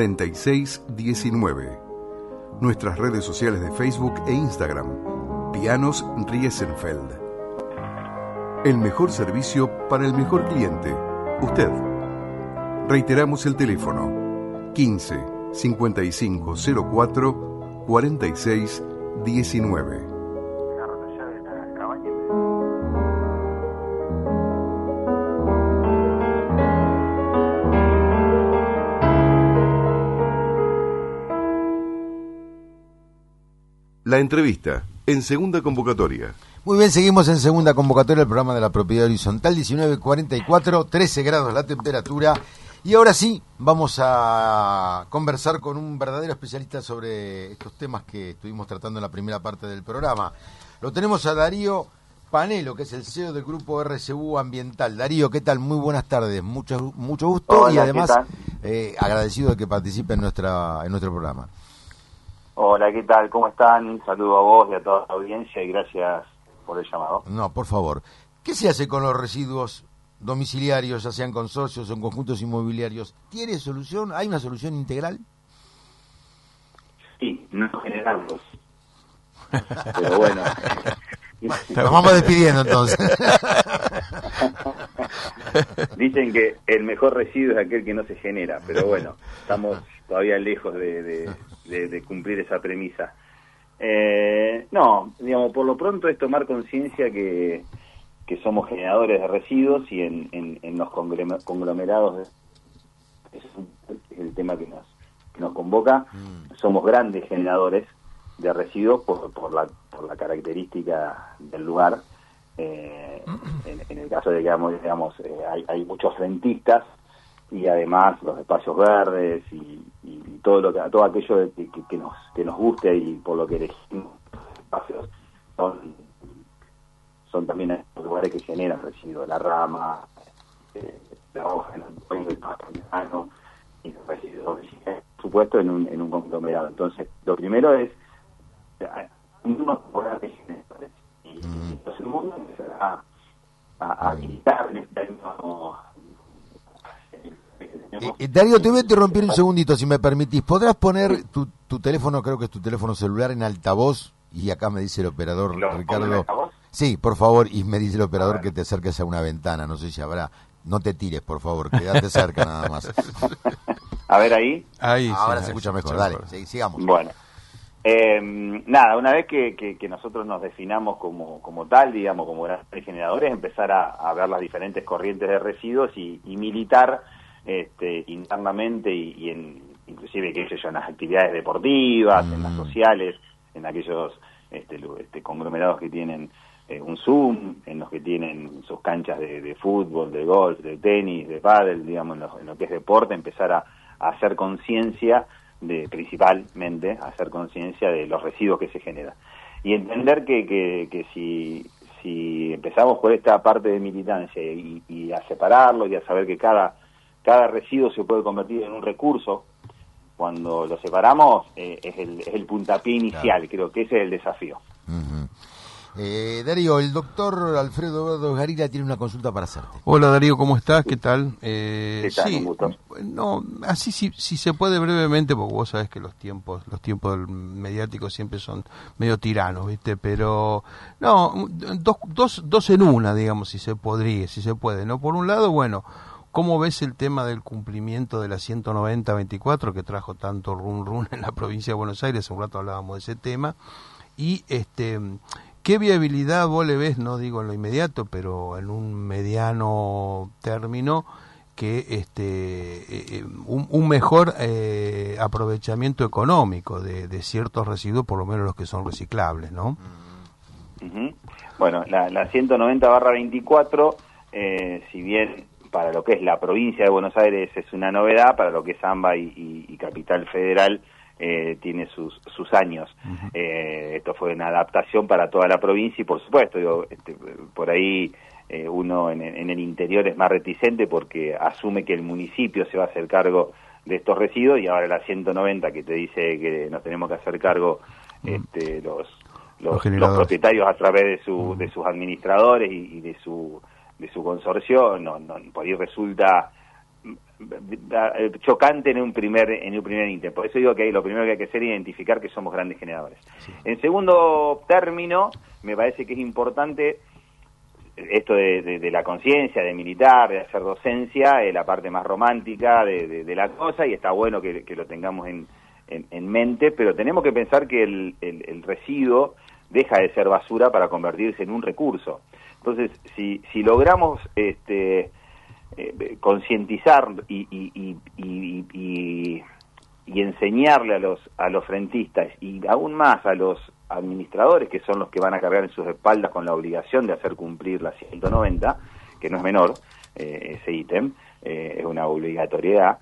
4619. Nuestras redes sociales de Facebook e Instagram, Pianos Riesenfeld. El mejor servicio para el mejor cliente, usted. Reiteramos el teléfono, 15 5504 4619. La entrevista, en segunda convocatoria. Muy bien, seguimos en segunda convocatoria del programa de la propiedad horizontal, 19:44, 13 grados la temperatura. Y ahora sí, vamos a conversar con un verdadero especialista sobre estos temas que estuvimos tratando en la primera parte del programa. Lo tenemos a Darío Panelo, que es el CEO del grupo RCU Ambiental. Darío, ¿qué tal? Muy buenas tardes, mucho gusto. Hola, y además agradecido de que participe en nuestro programa. Hola, ¿qué tal? ¿Cómo están? Un saludo a vos y a toda la audiencia y gracias por el llamado. No, por favor. ¿Qué se hace con los residuos domiciliarios, ya sean consorcios o en conjuntos inmobiliarios? ¿Tiene solución? ¿Hay una solución integral? Sí, no generarlos. Pero bueno. Nos vamos despidiendo entonces. Dicen que el mejor residuo es aquel que no se genera, pero bueno, estamos todavía lejos de cumplir esa premisa. No, digamos, por lo pronto es tomar conciencia que somos generadores de residuos y en los conglomerados es el tema que nos convoca. Somos grandes generadores de residuos por la característica del lugar. En el caso de que hay muchos rentistas y además los espacios verdes y todo aquello que nos guste y por lo que elegimos espacios son también lugares que generan residuos, la rama, la hoja, el pasto y los residuos, por supuesto, en un conglomerado. Entonces, lo primero es uno poder generar y lo segundo empezar a quitar este año. Darío, te voy a interrumpir un segundito, si me permitís. ¿Podrás poner tu teléfono, creo que es tu teléfono celular, en altavoz? Y acá me dice el operador, Ricardo. Sí, por favor, y me dice el operador que te acerques a una ventana, no sé si habrá. No te tires, por favor, quédate cerca nada más. A ver ahí. Ahora se escucha mejor, dale, sigamos. Bueno. Nada, una vez que nosotros nos definamos como tal, digamos, como grandes generadores, empezar a ver las diferentes corrientes de residuos y militar internamente y inclusive, qué sé yo, en las actividades deportivas, en las sociales, en aquellos conglomerados que tienen un Zoom, en los que tienen sus canchas de fútbol, de golf, de tenis, de pádel, digamos, en lo que es deporte, empezar a hacer conciencia principalmente hacer conciencia de los residuos que se generan y entender que si empezamos por esta parte de militancia y a separarlo y a saber que cada residuo se puede convertir en un recurso, cuando lo separamos es el puntapié inicial. Claro. Creo que ese es el desafío. Uh-huh. Darío, el doctor Alfredo Eduardo Garila tiene una consulta para hacerte. Hola Darío, ¿cómo estás? ¿Qué tal? ¿Qué tal? Sí, no, así si se puede brevemente, porque vos sabés que los tiempos mediáticos siempre son medio tiranos, ¿viste? Pero no, dos en una, digamos, si se puede, ¿no? Por un lado, bueno, ¿cómo ves el tema del cumplimiento de la 190-24 que trajo tanto run en la provincia de Buenos Aires? Hace un rato hablábamos de ese tema. Y ¿qué viabilidad vos le ves, no digo en lo inmediato, pero en un mediano término, que un mejor aprovechamiento económico de ciertos residuos, por lo menos los que son reciclables, ¿no? Uh-huh. Bueno, la 190/24, si bien para lo que es la provincia de Buenos Aires es una novedad, para lo que es AMBA y Capital Federal tiene sus años. Uh-huh. Esto fue una adaptación para toda la provincia y, por supuesto, por ahí uno en el interior es más reticente porque asume que el municipio se va a hacer cargo de estos residuos, y ahora la 190 que te dice que nos tenemos que hacer cargo los propietarios a través de sus administradores y de su consorcio, por ahí resulta chocante en un primer ítem. Por eso digo que lo primero que hay que hacer es identificar que somos grandes generadores. Sí. En segundo término, me parece que es importante esto de la conciencia, de militar, de hacer docencia, la parte más romántica de la cosa, y está bueno que lo tengamos en mente, pero tenemos que pensar que el residuo deja de ser basura para convertirse en un recurso. Entonces, si logramos concientizar y enseñarle a los rentistas, y aún más a los administradores, que son los que van a cargar en sus espaldas con la obligación de hacer cumplir la 190, que no es menor, ese ítem, es una obligatoriedad,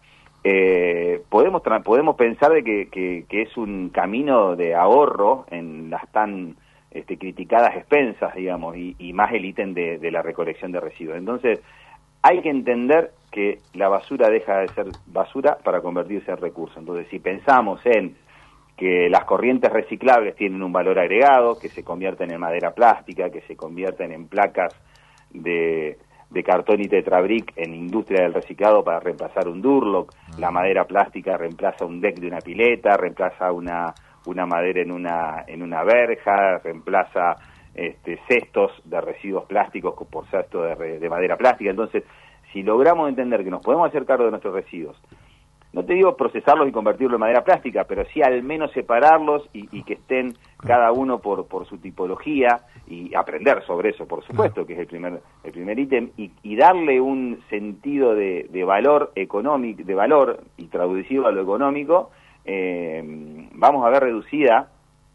podemos pensar de que es un camino de ahorro en las tan criticadas expensas, digamos, y más el ítem de la recolección de residuos. Entonces, hay que entender que la basura deja de ser basura para convertirse en recurso. Entonces, si pensamos en que las corrientes reciclables tienen un valor agregado, que se convierten en madera plástica, que se convierten en placas de cartón y tetrabric en industria del reciclado para reemplazar un Durlock, la madera plástica reemplaza un deck de una pileta, reemplaza una madera en una verja, reemplaza cestos de residuos plásticos por cestos de madera plástica. Entonces, si logramos entender que nos podemos hacer cargo de nuestros residuos, no te digo procesarlos y convertirlos en madera plástica, pero sí al menos separarlos y que estén cada uno por su tipología, y aprender sobre eso, por supuesto, que es el primer ítem, y darle un sentido de valor económico, de valor, y traducido a lo económico, vamos a ver reducida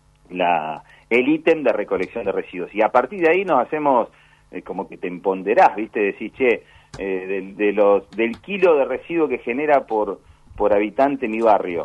el ítem de recolección de residuos. Y a partir de ahí nos hacemos como que te empoderás, ¿viste? Decís, che, del kilo de residuo que genera por habitante mi barrio,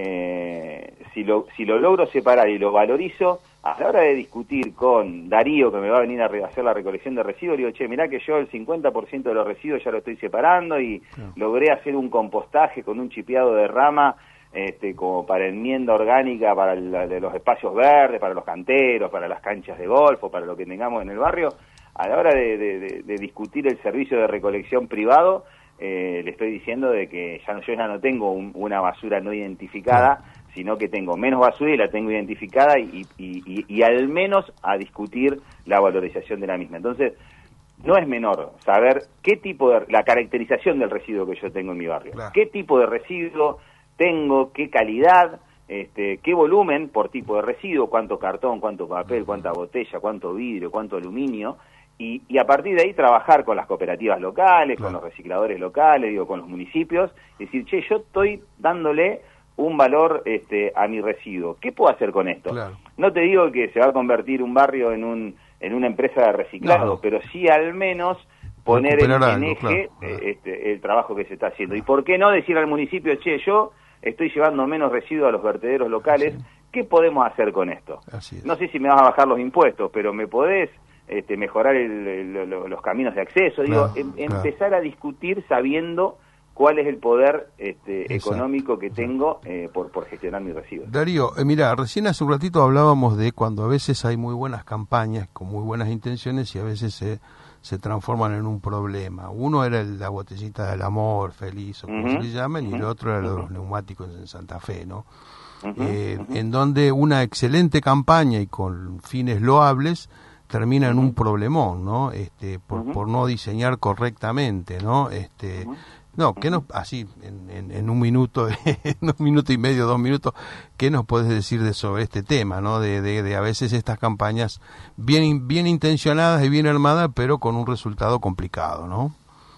si lo logro separar y lo valorizo, a la hora de discutir con Darío, que me va a venir a hacer la recolección de residuos, digo, che, mirá que yo el 50% de los residuos ya lo estoy separando y logré hacer un compostaje con un chipeado de rama, como para enmienda orgánica para de los espacios verdes, para los canteros, para las canchas de golf, o para lo que tengamos en el barrio. A la hora de discutir el servicio de recolección privado, le estoy diciendo de que yo ya no tengo una basura no identificada, sino que tengo menos basura y la tengo identificada, y al menos a discutir la valorización de la misma. Entonces, no es menor saber qué tipo la caracterización del residuo que yo tengo en mi barrio, qué tipo de residuo tengo, qué calidad, qué volumen por tipo de residuo, cuánto cartón, cuánto papel, cuánta botella, cuánto vidrio, cuánto aluminio, y a partir de ahí trabajar con las cooperativas locales, con los recicladores locales, con los municipios, decir, che, yo estoy dándole un valor a mi residuo. ¿Qué puedo hacer con esto? No te digo que se va a convertir un barrio en una empresa de reciclado, pero sí al menos poner en eje el trabajo que se está haciendo. ¿Y por qué no decir al municipio, che, yo estoy llevando menos residuos a los vertederos locales, qué podemos hacer con esto? No sé si me vas a bajar los impuestos, pero me podés mejorar los caminos de acceso, empezar a discutir sabiendo cuál es el poder económico que tengo por gestionar mis residuos. Darío, mira, recién hace un ratito hablábamos de cuando a veces hay muy buenas campañas con muy buenas intenciones y a veces se transforman en un problema. Uno era la botellita del amor, feliz, o como se le llaman, y el otro era los neumáticos en Santa Fe, ¿no? En donde una excelente campaña y con fines loables termina en un problemón, ¿no? Por no diseñar correctamente, ¿no? No, ¿qué nos, así, en un minuto, en un minuto y medio, 2 minutos, qué nos puedes decir sobre este tema, ¿no? De a veces estas campañas bien intencionadas y bien armadas, pero con un resultado complicado, ¿no?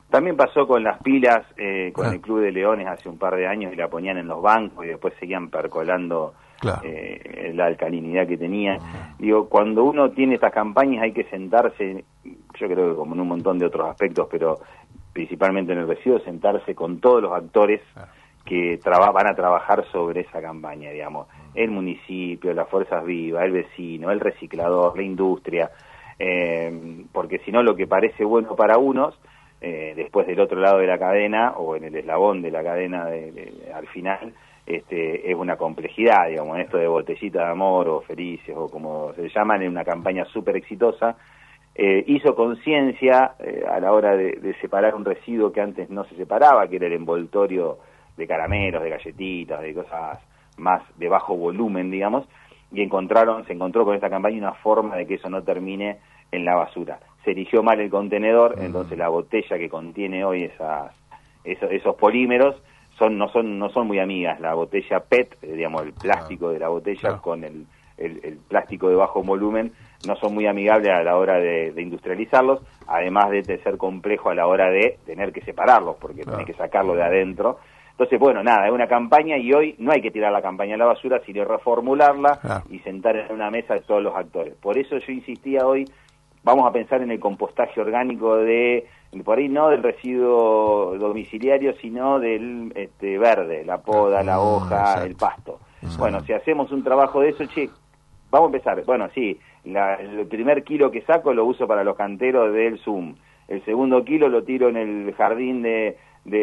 También pasó con las pilas, con el Club de Leones hace un par de años, y la ponían en los bancos y después seguían percolando la alcalinidad que tenía. Digo, cuando uno tiene estas campañas hay que sentarse, yo creo que como en un montón de otros aspectos, pero principalmente en el residuo, sentarse con todos los actores que van a trabajar sobre esa campaña, digamos, el municipio, las fuerzas vivas, el vecino, el reciclador, la industria, porque si no lo que parece bueno para unos, después del otro lado de la cadena o en el eslabón de la cadena al final, es una complejidad, digamos, esto de botellita de amor o felices o como se llaman, en una campaña súper exitosa. Hizo conciencia a la hora de separar un residuo que antes no se separaba, que era el envoltorio de caramelos, de galletitas, de cosas más de bajo volumen, digamos, y se encontró con esta campaña una forma de que eso no termine en la basura. Se eligió mal el contenedor, entonces la botella que contiene hoy esos polímeros no son muy amigas. La botella PET, digamos, el plástico de la botella con el plástico de bajo volumen, no son muy amigables a la hora de industrializarlos, además de ser complejo a la hora de tener que separarlos, porque tenés que sacarlo de adentro. Entonces, bueno, nada, es una campaña y hoy no hay que tirar la campaña a la basura, sino reformularla y sentar en una mesa de todos los actores. Por eso yo insistía hoy, vamos a pensar en el compostaje orgánico por ahí no del residuo domiciliario, sino del verde, la poda, la hoja, el pasto. Bueno, si hacemos un trabajo de eso, vamos a empezar. Bueno, sí, el primer kilo que saco lo uso para los canteros del Zoom. El segundo kilo lo tiro en el jardín de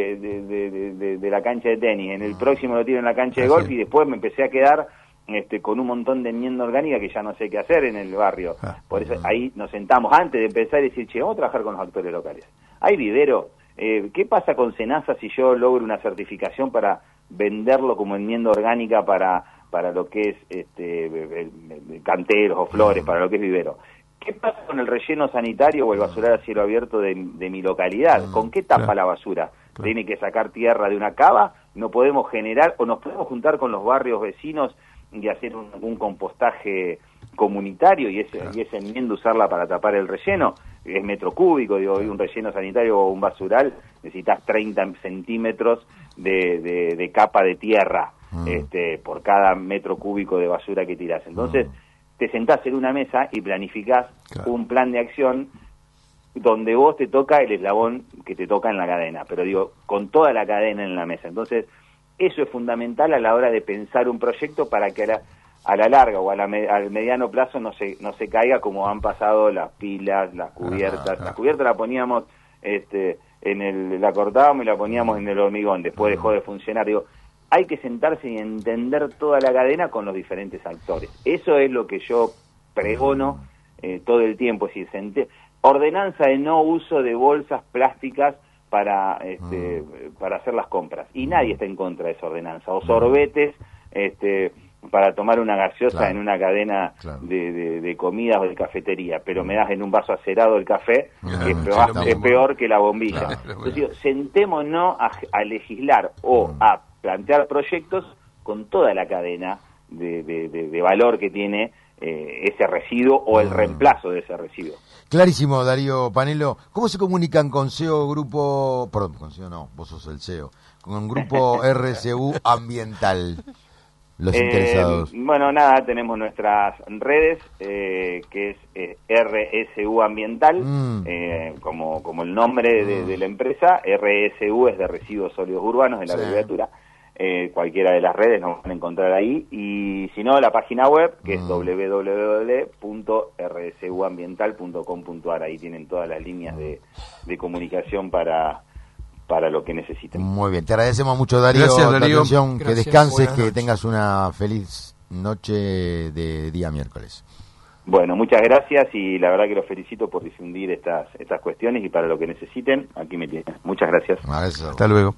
la cancha de tenis. En el próximo lo tiro en la cancha de golf y después me empecé a quedar con un montón de enmienda orgánica que ya no sé qué hacer en el barrio. Por eso ahí nos sentamos antes de empezar y decir, vamos a trabajar con los actores locales. Hay vivero. ¿Qué pasa con Senasa si yo logro una certificación para venderlo como enmienda orgánica para lo que es canteros o flores, para lo que es vivero? ¿Qué pasa con el relleno sanitario o el basural a cielo abierto de mi localidad? ¿Con qué tapa la basura? ¿Tiene que sacar tierra de una cava? ¿No podemos generar o nos podemos juntar con los barrios vecinos y hacer un compostaje comunitario y esa enmienda usarla para tapar el relleno? Es metro cúbico, digo, un relleno sanitario o un basural, necesitas 30 centímetros de capa de tierra por cada metro cúbico de basura que tirás. Entonces, te sentás en una mesa y planificás un plan de acción donde vos te toca el eslabón que te toca en la cadena, pero digo, con toda la cadena en la mesa. Entonces, eso es fundamental a la hora de pensar un proyecto para que a la larga o al mediano plazo no se caiga como han pasado las pilas, las cubiertas. Las cubiertas la poníamos, la cortábamos y la poníamos en el hormigón, después dejó de funcionar. Digo, hay que sentarse y entender toda la cadena con los diferentes actores. Eso es lo que yo pregono todo el tiempo. Es decir, ordenanza de no uso de bolsas plásticas para hacer las compras. Y nadie está en contra de esa ordenanza. O sorbetes para tomar una gaseosa en una cadena de comidas o de cafetería, pero me das en un vaso acerado el café, que es peor que la bombilla. Entonces digo, sentémonos a legislar o a plantear proyectos con toda la cadena de valor que tiene ese residuo o el reemplazo de ese residuo. Clarísimo, Darío Panelo. ¿Cómo se comunican con SEO Grupo, perdón, con SEO no, vos sos el SEO, con Grupo RSU Ambiental, los interesados? Bueno, nada, tenemos nuestras redes, que es RSU Ambiental, como el nombre de la empresa. RSU es de Residuos Sólidos Urbanos, de la abreviatura. Cualquiera de las redes nos van a encontrar ahí, y si no, la página web, que es www.rsuambiental.com.ar. ahí tienen todas las líneas de comunicación para lo que necesiten. Muy bien, te agradecemos mucho, Darío. Gracias, Darío. La atención, que descanses, que tengas una feliz noche de día miércoles. Bueno, muchas gracias, y la verdad que los felicito por difundir estas cuestiones, y para lo que necesiten, aquí me tienen. Muchas gracias. Hasta luego.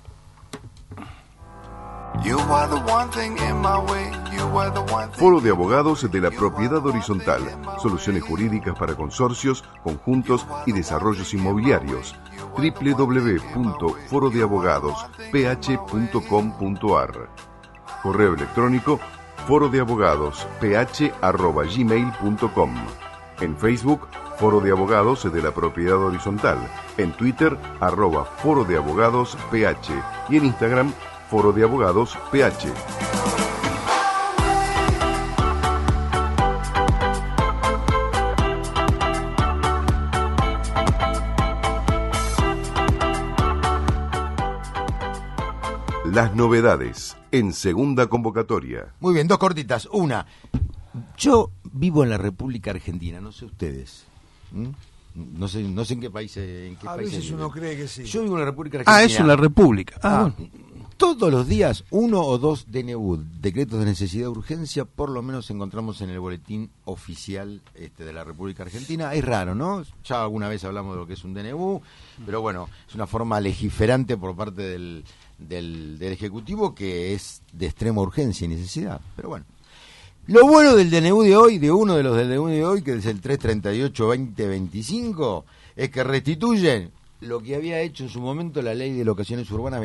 Foro de Abogados de la Propiedad Horizontal. Soluciones jurídicas para consorcios, conjuntos y desarrollos inmobiliarios. www.forodeabogadosph.com.ar. Correo electrónico forodeabogadosph@gmail.com. En Facebook, Foro de Abogados de la Propiedad Horizontal. En Twitter, @Foro de Abogados PH. Y en Instagram, Foro de Abogados PH. Las novedades en segunda convocatoria. Muy bien, dos cortitas. Una, yo vivo en la República Argentina, no sé ustedes. No sé en qué país. A veces uno cree que sí. Yo vivo en la República Argentina. Eso es la República. Bueno. Todos los días, 1 o 2 DNU, decretos de necesidad de urgencia, por lo menos encontramos en el boletín oficial de la República Argentina. Es raro, ¿no? Ya alguna vez hablamos de lo que es un DNU, pero bueno, es una forma legiferante por parte del Ejecutivo que es de extrema urgencia y necesidad. Pero bueno, lo bueno del DNU de hoy, de uno de los del DNU de hoy, que es el 338-2025, es que restituyen lo que había hecho en su momento la Ley de Locaciones Urbanas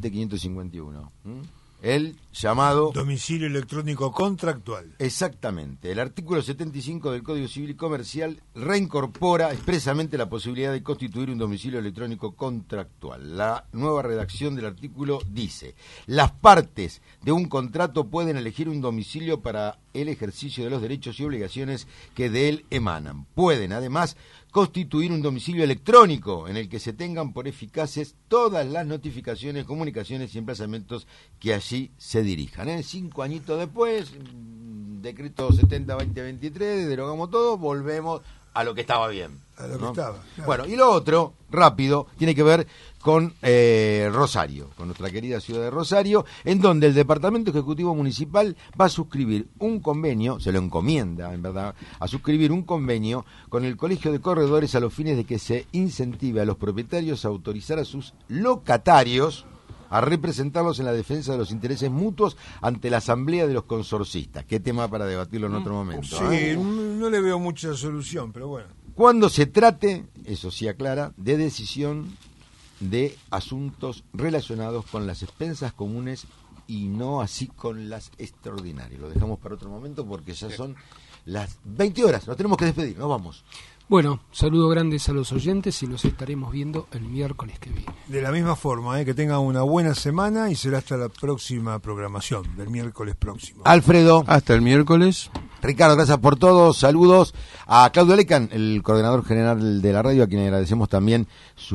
27551. El llamado domicilio electrónico contractual. Exactamente. El artículo 75 del Código Civil y Comercial reincorpora expresamente la posibilidad de constituir un domicilio electrónico contractual. La nueva redacción del artículo dice: las partes de un contrato pueden elegir un domicilio para el ejercicio de los derechos y obligaciones que de él emanan. Pueden, además, constituir un domicilio electrónico en el que se tengan por eficaces todas las notificaciones, comunicaciones y emplazamientos que allí se dirijan. 5 añitos después, decreto 70-2023, derogamos todo, volvemos a lo que estaba bien. A lo que estaba. Claro. Bueno, y lo otro, rápido, tiene que ver con Rosario, con nuestra querida ciudad de Rosario, en donde el Departamento Ejecutivo Municipal va a suscribir un convenio, se lo encomienda, en verdad, a suscribir un convenio con el Colegio de Corredores a los fines de que se incentive a los propietarios a autorizar a sus locatarios a representarlos en la defensa de los intereses mutuos ante la asamblea de los consorcistas. Qué tema para debatirlo en otro momento. Sí, no le veo mucha solución, pero bueno. Cuando se trate, eso sí aclara, de decisión de asuntos relacionados con las expensas comunes y no así con las extraordinarias. Lo dejamos para otro momento porque ya son las 20 horas, nos tenemos que despedir, nos vamos. Bueno, saludos grandes a los oyentes y nos estaremos viendo el miércoles que viene. De la misma forma, que tengan una buena semana y será hasta la próxima programación, del miércoles próximo. Alfredo. Hasta el miércoles. Ricardo, gracias por todo, saludos a Claudio Lecan, el coordinador general de la radio, a quien agradecemos también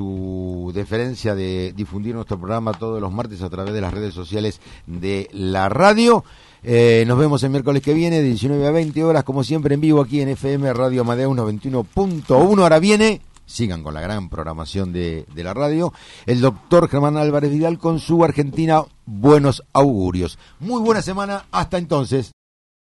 su deferencia de difundir nuestro programa todos los martes a través de las redes sociales de la radio. Nos vemos el miércoles que viene, de 19 a 20 horas, como siempre en vivo aquí en FM Radio Amadeus 91.1. Ahora viene, sigan con la gran programación de la radio, el doctor Germán Álvarez Vidal con su Argentina Buenos Augurios. Muy buena semana, hasta entonces.